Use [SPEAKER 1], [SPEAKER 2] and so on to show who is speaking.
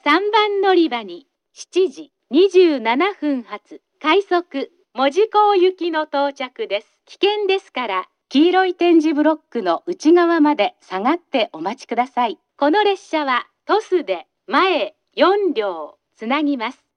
[SPEAKER 1] 3番乗り場に7時27分発快速門司港行きの到着です。危険ですから黄色い点字ブロックの内側まで下がってお待ちください。この列車は鳥栖で前4両つなぎます。